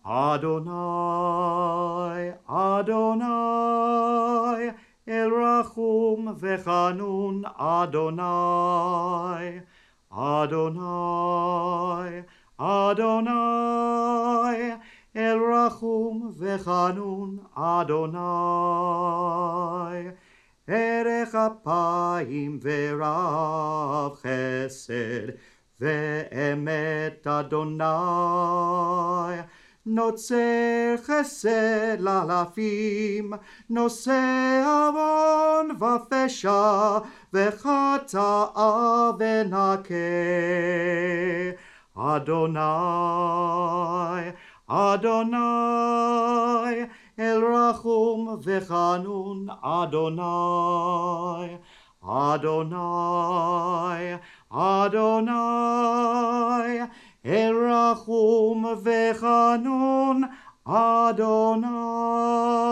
Adonai, Adonai, El Rachum Vechanun Adonai, Adonai, Adonai, El Rachum Vechanun Adonai, Erech Apayim Verav Chesed Ve'emet Adonai, Notzer chesed lalafim, Noseh avon vafesha, Vechata'a venakeh. Adonai, Adonai, El Rachum Vechanun Adonai, Adonai, Adonai, El Rachum Vechanun Adonai.